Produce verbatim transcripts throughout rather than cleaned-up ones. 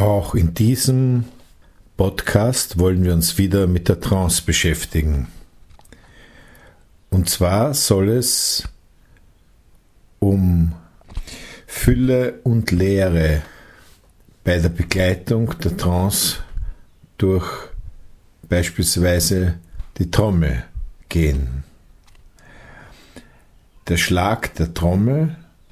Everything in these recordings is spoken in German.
Auch in diesem Podcast wollen wir uns wieder mit der Trance beschäftigen. Und zwar soll es um Fülle und Leere bei der Begleitung der Trance durch beispielsweise die Trommel gehen. Der Schlag der Trommel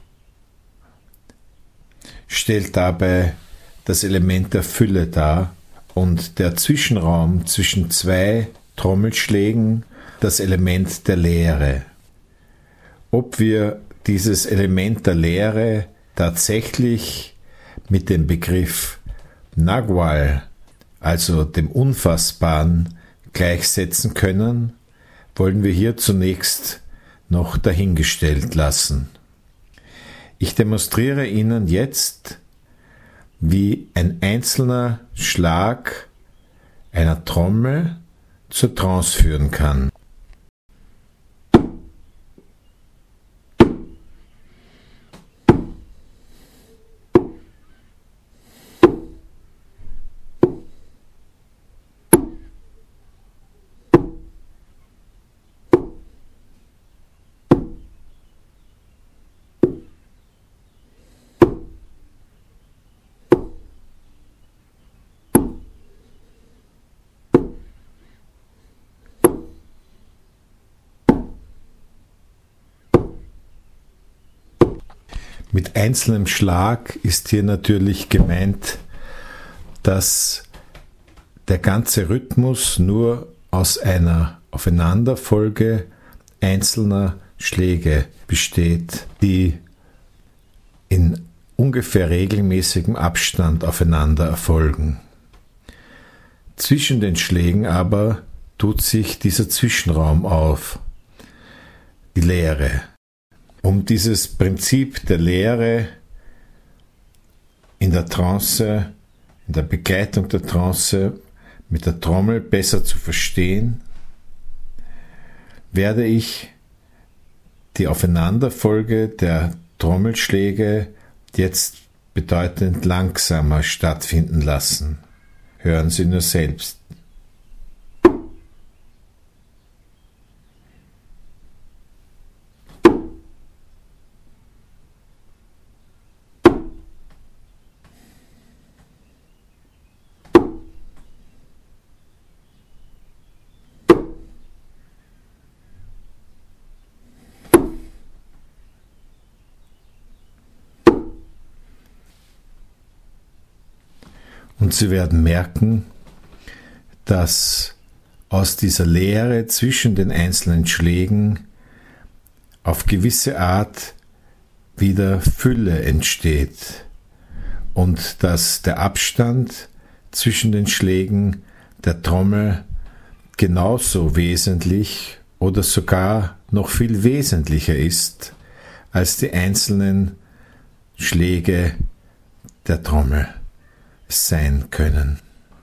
stellt dabei das Element der Fülle dar und der Zwischenraum zwischen zwei Trommelschlägen das Element der Leere. Ob wir dieses Element der Leere tatsächlich mit dem Begriff Nagual, also dem Unfassbaren, gleichsetzen können, wollen wir hier zunächst noch dahingestellt lassen. Ich demonstriere Ihnen jetzt, wie ein einzelner Schlag einer Trommel zur Trance führen kann. Mit einzelnem Schlag ist hier natürlich gemeint, dass der ganze Rhythmus nur aus einer Aufeinanderfolge einzelner Schläge besteht, die in ungefähr regelmäßigem Abstand aufeinander erfolgen. Zwischen den Schlägen aber tut sich dieser Zwischenraum auf, die Leere. Um dieses Prinzip der Leere in der Trance, in der Begleitung der Trance mit der Trommel besser zu verstehen, werde ich die Aufeinanderfolge der Trommelschläge jetzt bedeutend langsamer stattfinden lassen. Hören Sie nur selbst. Und Sie werden merken, dass aus dieser Leere zwischen den einzelnen Schlägen auf gewisse Art wieder Fülle entsteht und dass der Abstand zwischen den Schlägen der Trommel genauso wesentlich oder sogar noch viel wesentlicher ist als die einzelnen Schläge der Trommel sein können.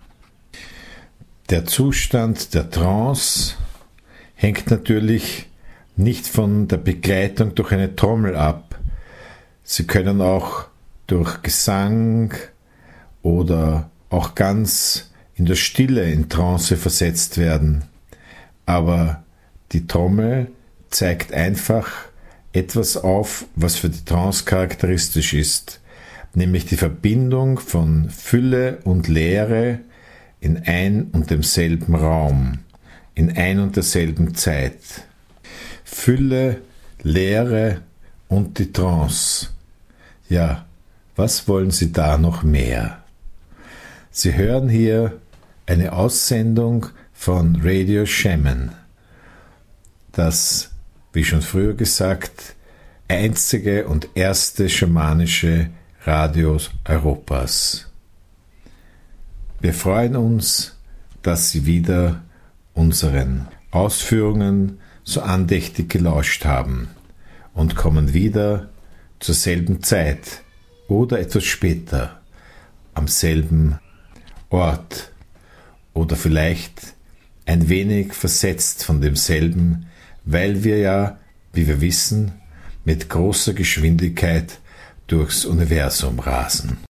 Der Zustand der Trance hängt natürlich nicht von der Begleitung durch eine Trommel ab. Sie können auch durch Gesang oder auch ganz in der Stille in Trance versetzt werden. Aber die Trommel zeigt einfach etwas auf, was für die Trance charakteristisch ist, nämlich die Verbindung von Fülle und Leere in ein und demselben Raum, in ein und derselben Zeit. Fülle, Leere und die Trance. Ja, was wollen Sie da noch mehr? Sie hören hier eine Aussendung von Radio Shaman, das, wie schon früher gesagt, einzige und erste schamanische Radio Europas. Wir freuen uns, dass Sie wieder unseren Ausführungen so andächtig gelauscht haben und kommen wieder zur selben Zeit oder etwas später am selben Ort oder vielleicht ein wenig versetzt von demselben, weil wir ja, wie wir wissen, mit großer Geschwindigkeit durchs Universum rasen.